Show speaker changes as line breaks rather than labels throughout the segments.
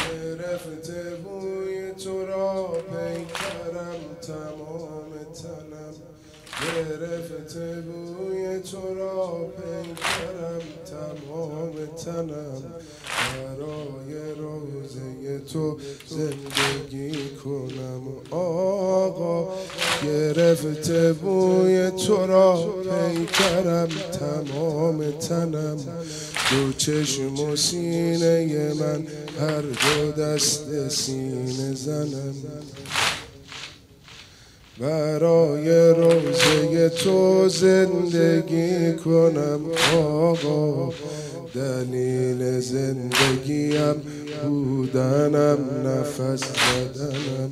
گرفته بوی تو را پیکرم تمام تنم، گرفته بوی تو را پیکرم تمام تنم، برای روزه تو زندگی کنم آقا. گرفته بوی تو را پیکرم تمام تنم، دو چشم و سینه من هر دو دست سینه زنم، برای روزه تو زندگی کنم آقا. دلیل زندگیم بودنم نفس زدنم،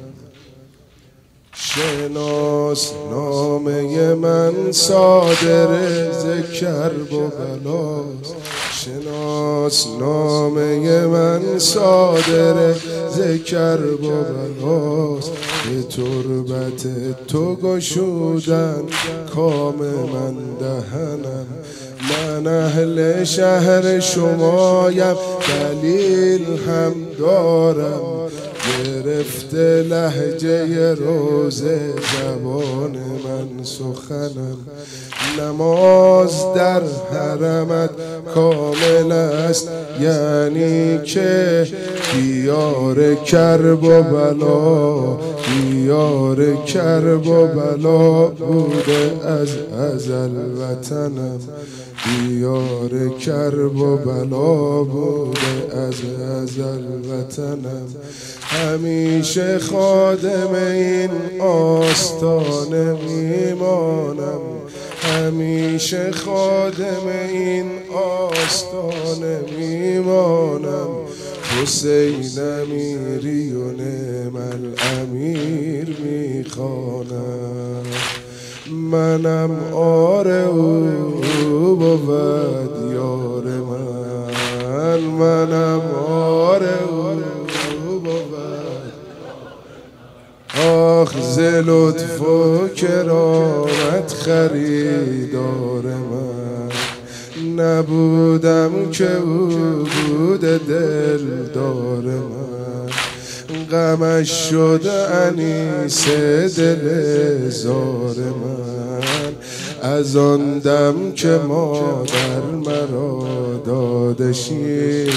شناس نامه من صادر ز کرب و بلاست، شناس نامه من صادر ز کرب و بلاست، به تربت تو گشودن کام من دهنم، من اهل شهر شمایم دلیل هم دارم، گرفته لهجه روزه زبان من سخنم، نماز در حرمت کامل است یعنی که دیار کرب و بلا، دیار کرب و بلا بوده از ازل وطنم، دیار کرب و بلا بوده از ازل وطنم، همیشه خادم این آستانه میمانم، همیشه خادم این آستانه میمانم، حسین امیری و نعم الامیر میخوانم، منم آره او بود یار من، منم آره او بود. آخ ز لطف و کرامت خریدار من، نبودم که او بود دلدار من، غمش شد انیس دل زار من، از آن دم که مادر مرا داده شیر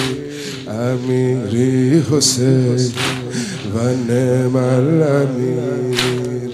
امیری حسین و نعم الامیر.